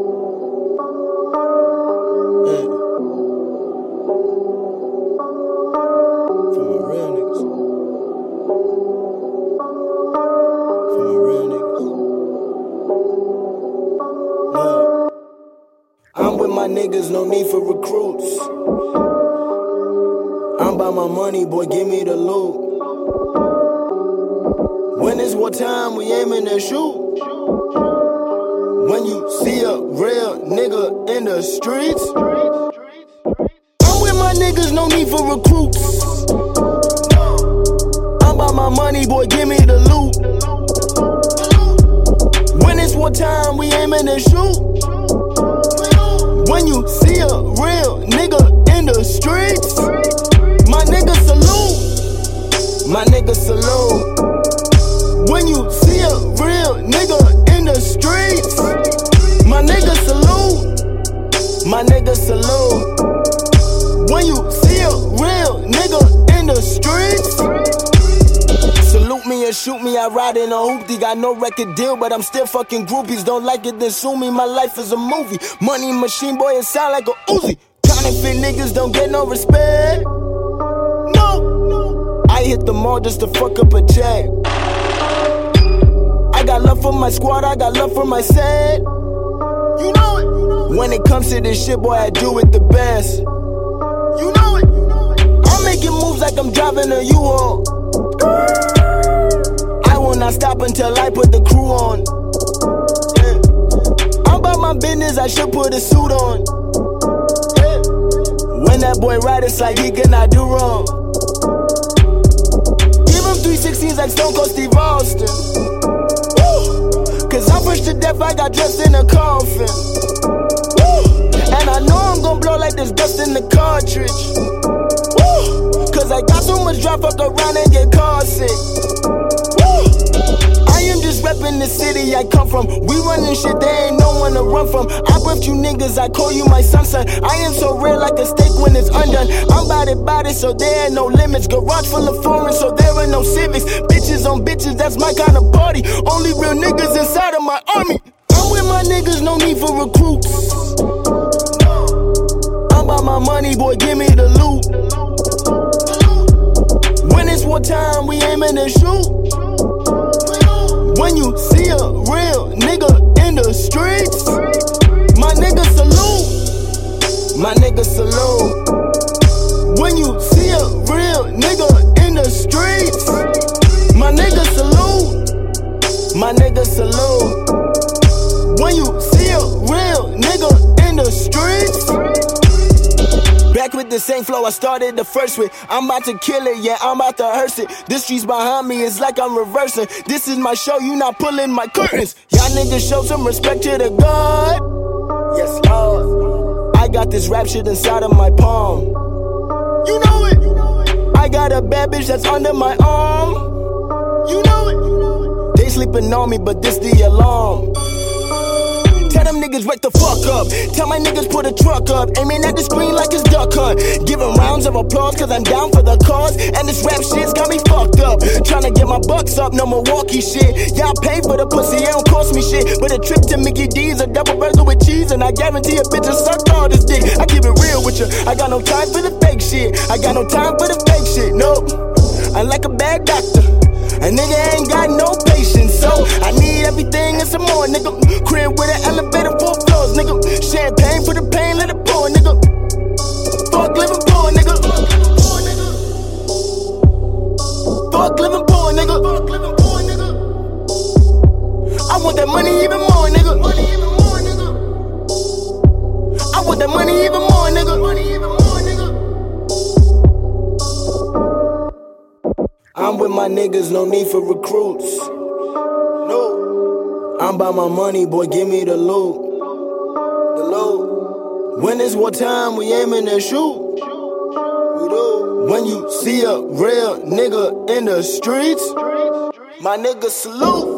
I'm with my niggas, no need for recruits. I'm by my money, boy, give me the loot. When it's wartime, we aiming to shoot. When you see a real nigga in the streets, I'm with my niggas, no need for recruits. I'm by my money, boy, give me the loot. When it's wartime, we aiming to shoot. When you see a real nigga in the streets, my nigga salute. My nigga salute. When you see a real nigga in the streets, my nigga salute. My nigga salute. When you see a real nigga in the streets, salute me and shoot me, I ride in a hoopty. Got no record deal, but I'm still fucking groupies. Don't like it, then sue me, my life is a movie. Money machine, boy, it sound like a Uzi. Counterfeit niggas don't get no respect. No, I hit the mall just to fuck up a check. I got love for my squad, I got love for my set. You know it. When it comes to this shit, boy, I do it the best. You know it. I'm making moves like I'm driving a U-Haul. I will not stop until I put the crew on. Yeah. I'm about my business, I should put a suit on. Yeah. When that boy ride, it's like he cannot do wrong. Give him 316s like Stone Cold Steve Austin. Woo. Cause I'm fresh to death, I got dressed in a coffin. Woo. And I know I'm gon' blow like there's dust in the cartridge. Woo. Cause I got so much drop, fuck around and get car sick. Woo. I am just reppin' the city I come from. We running shit, there ain't no one to run from. I birthed you niggas, I call you my son. I am so real like a steak when it's undone. I'm bout it, so there ain't no limits. Garage full of foreign, so there are no civics. Bitches on bitches, that's my kind of party. Only real niggas inside of my army. I'm with my niggas, no need for recruits. I'm by my money, boy, give me the loot. When it's wartime, we aiming to shoot. When you see a real nigga in the streets, my nigga salute. My nigga salute. When you see a real nigga in the streets, my nigga salute. My nigga salute. When you see a real nigga in the streets. Back with the same flow I started the first with. I'm about to kill it, yeah, I'm about to hearse it. This street's behind me, it's like I'm reversing. This is my show, you not pulling my curtains. Y'all niggas show some respect to the God. Yes, Lord. I got this rap shit inside of my palm. You know it. I got a bad bitch that's under my arm. You know it. They sleeping on me, but this the alarm. Tell them niggas wake the fuck up. Tell my niggas put a truck up. Aiming at the screen like it's duck hunt. Giving rounds of applause cause I'm down for the cause. And this rap shit's got me fucked up. Tryna get my bucks up, no Milwaukee shit. Y'all pay for the pussy, it don't cost me shit. But a trip to Mickey D's, a double burger with cheese. And I guarantee a bitch will suck all this dick. I keep it real with you, I got no time for the fake shit. I got no time for the fake shit, nope. I'm like a bad doctor. A nigga ain't got no patience, so I need everything and some more, nigga. Crib with an elevator, 4 floors, nigga. Champagne for the pain, let it pour, nigga. Fuck living poor, nigga. Fuck living poor, nigga. I want that money even more, nigga. I want that money even more, nigga. I'm with my niggas, no need for recruits. No. I'm by my money, boy, give me the loot. The loot. When it's wartime, we aiming to shoot. We do. When you see a real nigga in the streets, my nigga salute.